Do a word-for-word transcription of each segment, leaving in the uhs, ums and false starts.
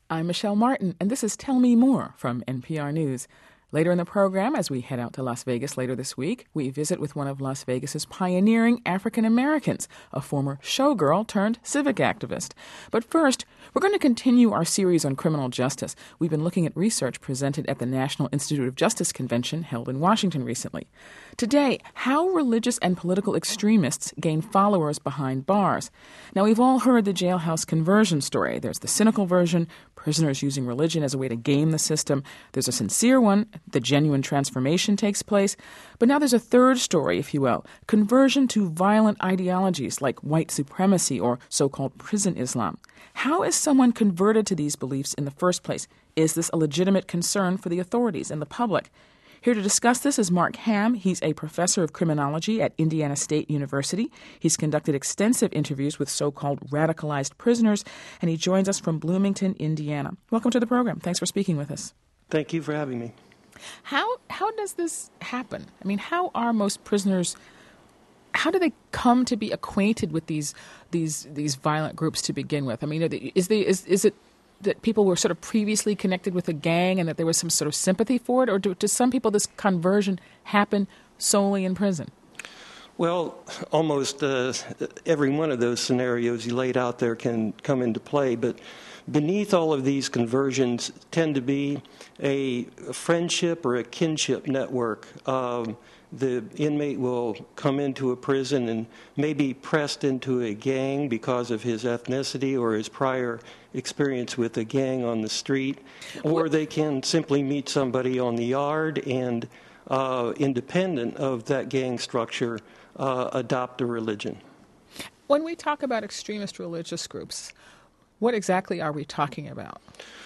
I'm Michelle Martin, and this is Tell Me More from N P R News. Later in the program, as we head out to Las Vegas later this week, we visit with one of Las Vegas's pioneering African Americans, a former showgirl turned civic activist. But first, we're going to continue our series on criminal justice. We've been looking at research presented at the National Institute of Justice Convention held in Washington recently. Today, how religious and political extremists gain followers behind bars. Now, we've all heard the jailhouse conversion story. There's the cynical version, prisoners using religion as a way to game the system. There's a sincere one, the genuine transformation takes place. But now there's a third story, if you will, conversion to violent ideologies like white supremacy or so-called prison Islam. How is someone converted to these beliefs in the first place? Is this a legitimate concern for the authorities and the public? Here to discuss this is Mark Ham. He's a professor of criminology at Indiana State University. He's conducted extensive interviews with so-called radicalized prisoners, and he joins us from Bloomington, Indiana. Welcome to the program. Thanks for speaking with us. Thank you for having me. How how does this happen? I mean, how are most prisoners, how do they come to be acquainted with these these these violent groups to begin with? I mean, is the is is it that people were sort of previously connected with a gang and that there was some sort of sympathy for it? Or do, to some people this conversion happen solely in prison? Well, almost uh, every one of those scenarios you laid out there can come into play. But beneath all of these conversions tend to be a friendship or a kinship network. Um, the inmate will come into a prison and may be pressed into a gang because of his ethnicity or his prior experience with a gang on the street, or they can simply meet somebody on the yard and, uh, independent of that gang structure, uh, adopt a religion. When we talk about extremist religious groups, what exactly are we talking about?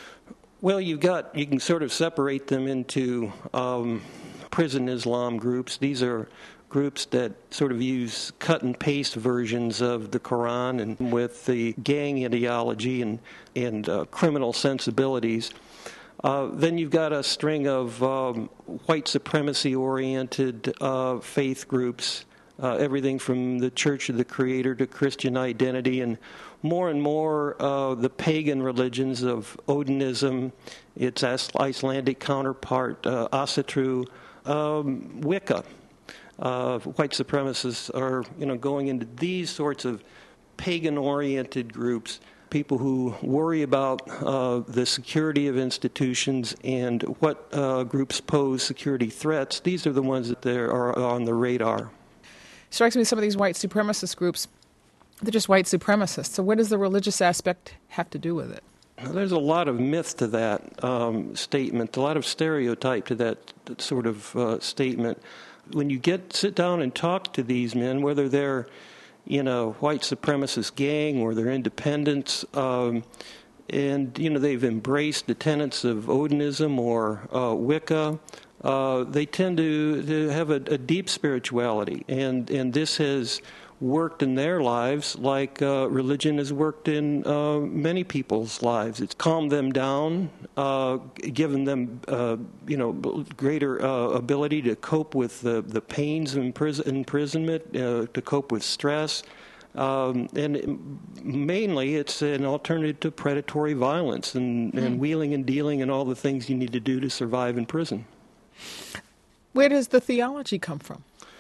Well, you've got, you can sort of separate them into um, prison Islam groups. These are groups that sort of use cut and paste versions of the Quran and with the gang ideology and, and uh, criminal sensibilities. Uh, then you've got a string of um, white supremacy-oriented uh, faith groups, uh, everything from the Church of the Creator to Christian Identity, and more and more uh, the pagan religions of Odinism, its Icelandic counterpart, uh, Asatru, um, Wicca. Uh, white supremacists are, you know, going into these sorts of pagan-oriented groups, people who worry about uh, the security of institutions and what uh, groups pose security threats. These are the ones that are on the radar. Strikes me some of these white supremacist groups, they're just white supremacists. So what does the religious aspect have to do with it? There's a lot of myth to that um, statement, a lot of stereotype to that, that sort of uh, statement. When you get sit down and talk to these men, whether they're in a white supremacist gang or they're independents, um, and you know they've embraced the tenets of Odinism or uh, Wicca, uh, they tend to, to have a, a deep spirituality, and and this has worked in their lives like uh, religion has worked in uh, many people's lives. It's calmed them down, uh, given them, uh, you know, greater uh, ability to cope with the, the pains of impris- imprisonment, uh, to cope with stress. Um, and it, mainly it's an alternative to predatory violence and, mm. and wheeling and dealing and all the things you need to do to survive in prison. Where does the theology come from?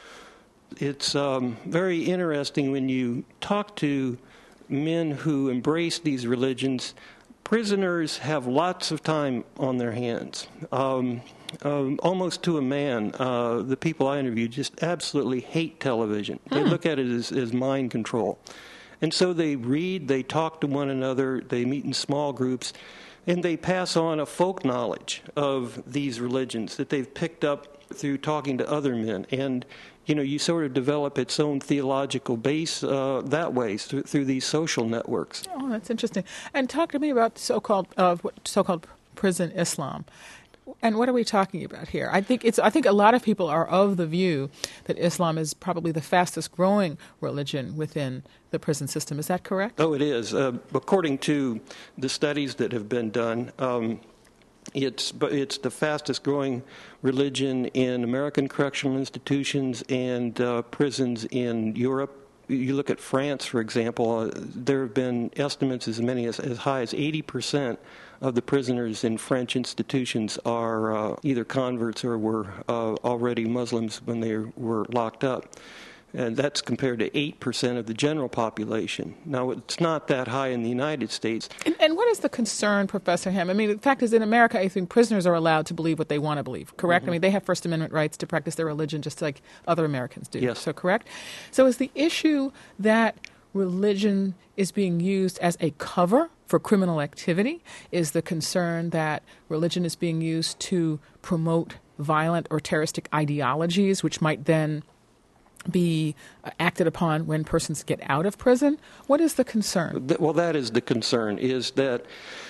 It's um, very interesting when you talk to men who embrace these religions. Prisoners have lots of time on their hands, um, um, almost to a man. Uh, the people I interviewed just absolutely hate television. Hmm. They look at it as, as mind control. And so they read, they talk to one another, they meet in small groups, and they pass on a folk knowledge of these religions that they've picked up through talking to other men. And you know, you sort of develop its own theological base uh, that way through, through these social networks. Oh, that's interesting. And talk to me about so-called uh, so-called prison Islam. And what are we talking about here? I think it's. I think a lot of people are of the view that Islam is probably the fastest growing religion within the prison system. Is that correct? Oh, it is. Uh, according to the studies that have been done, um, It's it's the fastest growing religion in American correctional institutions and uh, prisons in Europe, you look at France, for example, uh, there have been estimates as many as, as high as eighty percent of the prisoners in French institutions are uh, either converts or were uh, already Muslims when they were locked up. And that's compared to eight percent of the general population. Now, it's not that high in the United States. And, and what is the concern, Professor Ham? I mean, the fact is, in America, I think prisoners are allowed to believe what they want to believe, correct? Mm-hmm. I mean, they have First Amendment rights to practice their religion just like other Americans do. Yes. So, correct? So is the issue that religion is being used as a cover for criminal activity? Is the concern that religion is being used to promote violent or terroristic ideologies, which might then be acted upon when persons get out of prison? What is the concern? Well, that is the concern, is that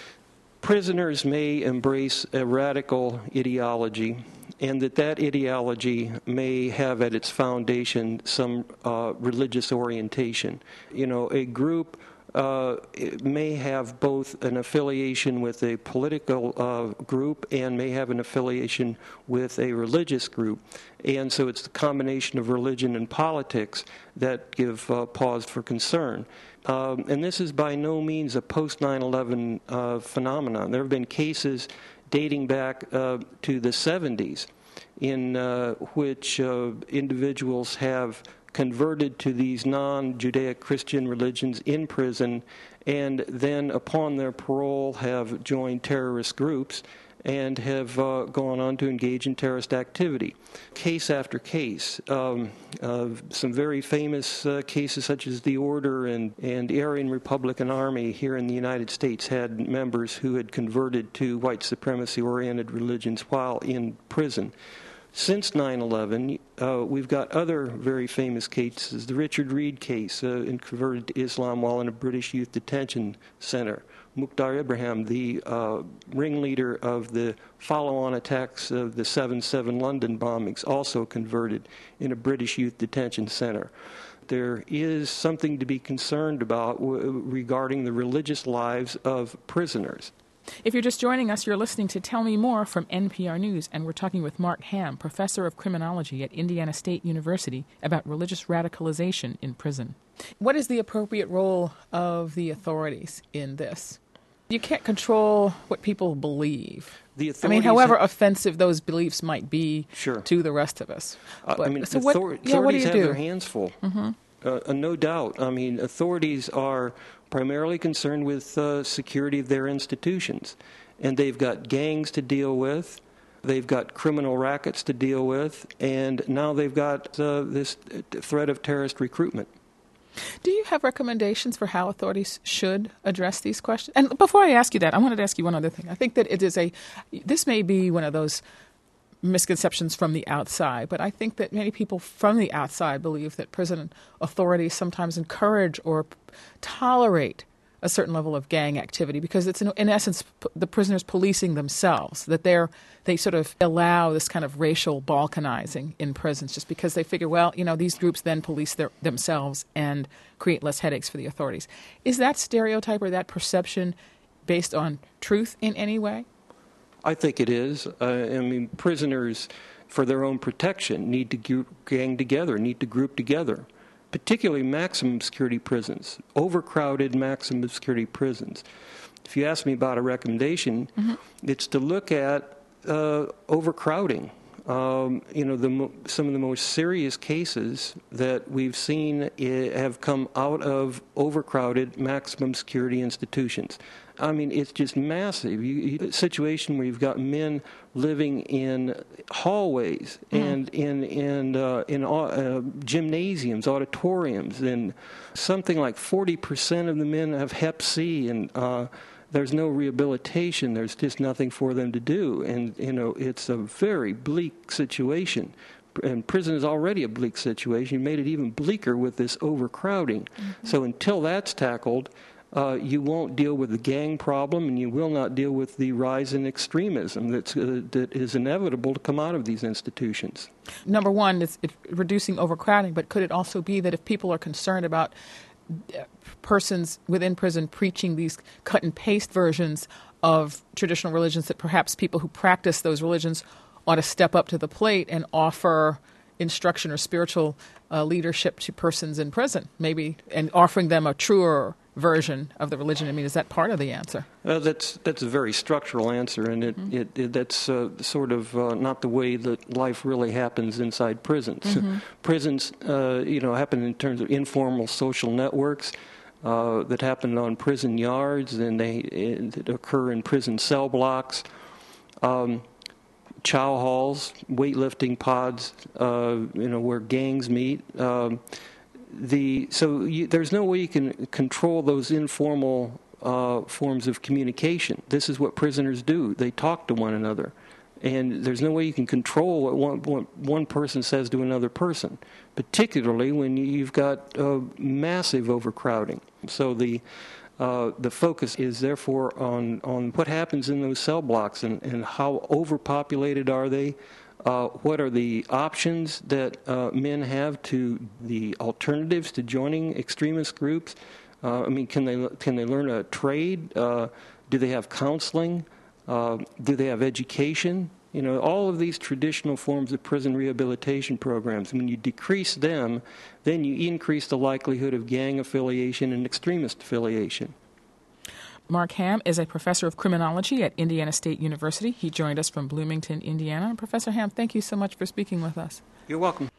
prisoners may embrace a radical ideology, and that that ideology may have at its foundation some uh, religious orientation. You know, a group Uh, it may have both an affiliation with a political uh, group and may have an affiliation with a religious group. And so it's the combination of religion and politics that give uh, pause for concern. Um, and this is by no means a post nine eleven uh, phenomenon. There have been cases dating back uh, to the seventies in uh, which uh, individuals have converted to these non-Judaic-Christian religions in prison, and then upon their parole have joined terrorist groups and have uh, gone on to engage in terrorist activity. Case after case. Um, uh, some very famous uh, cases such as the Order and, and the Aryan Republican Army here in the United States had members who had converted to white supremacy-oriented religions while in prison. Since nine eleven, uh, we've got other very famous cases. The Richard Reed case, uh, in converted to Islam while in a British youth detention center. Mukhtar Ibrahim, the uh, ringleader of the follow-on attacks of the seven seven London bombings, also converted in a British youth detention center. There is something to be concerned about w- regarding the religious lives of prisoners. If you're just joining us, you're listening to Tell Me More from N P R News, and we're talking with Mark Ham, professor of criminology at Indiana State University, about religious radicalization in prison. What is the appropriate role of the authorities in this? You can't control what people believe. The authorities, I mean, however offensive those beliefs might be sure. to the rest of us. Uh, but, I mean, so author- what, authorities yeah, what do you have do? their hands full. Mm-hmm. Uh, uh, no doubt. I mean, authorities are primarily concerned with uh, security of their institutions. And they've got gangs to deal with, they've got criminal rackets to deal with, and now they've got uh, this threat of terrorist recruitment. Do you have recommendations for how authorities should address these questions? And before I ask you that, I wanted to ask you one other thing. I think that it is a, this may be one of those misconceptions from the outside, but I think that many people from the outside believe that prison authorities sometimes encourage or tolerate a certain level of gang activity because it's, in, in essence, p- the prisoners policing themselves, that they're they sort of allow this kind of racial balkanizing in prisons just because they figure, well, you know, these groups then police their, themselves and create less headaches for the authorities. Is that stereotype or that perception based on truth in any way? I think it is. Uh, I mean, prisoners, for their own protection, need to group, gang together, need to group together. Particularly maximum security prisons, overcrowded maximum security prisons. If you ask me about a recommendation, mm-hmm. it's to look at uh, overcrowding. Um, you know, the mo- some of the most serious cases that we've seen I- have come out of overcrowded maximum security institutions. I mean, it's just massive. You, you, a situation where you've got men living in hallways mm. and in in uh, in uh, gymnasiums, auditoriums, and something like forty percent of the men have Hep C, and uh, there's no rehabilitation. There's just nothing for them to do, and you know, it's a very bleak situation. And prison is already a bleak situation. You made it even bleaker with this overcrowding. Mm-hmm. So until that's tackled, Uh, you won't deal with the gang problem, and you will not deal with the rise in extremism that's, uh, that is inevitable to come out of these institutions. Number one, it's, it's reducing overcrowding, but could it also be that if people are concerned about persons within prison preaching these cut-and-paste versions of traditional religions, that perhaps people who practice those religions ought to step up to the plate and offer instruction or spiritual uh, leadership to persons in prison, maybe, and offering them a truer version of the religion. I mean, is that part of the answer? Uh, that's that's a very structural answer, and it, mm-hmm. it, it that's uh, sort of uh, not the way that life really happens inside prisons. Mm-hmm. Prisons, uh, you know, happen in terms of informal social networks uh, that happen on prison yards, and they it, occur in prison cell blocks, um, chow halls, weightlifting pods, uh, you know, where gangs meet. Um, The, so you, there's no way you can control those informal uh, forms of communication. This is what prisoners do. They talk to one another. And there's no way you can control what one, what one person says to another person, particularly when you've got uh, massive overcrowding. So the uh, the focus is therefore on, on what happens in those cell blocks and, and how overpopulated are they. Uh, what are the options that uh, men have to the alternatives to joining extremist groups? Uh, I mean, can they can they learn a trade? Uh, do they have counseling? Uh, do they have education? You know, all of these traditional forms of prison rehabilitation programs. When you decrease them, then you increase the likelihood of gang affiliation and extremist affiliation. Mark Ham is a professor of criminology at Indiana State University. He joined us from Bloomington, Indiana. Professor Ham, thank you so much for speaking with us. You're welcome.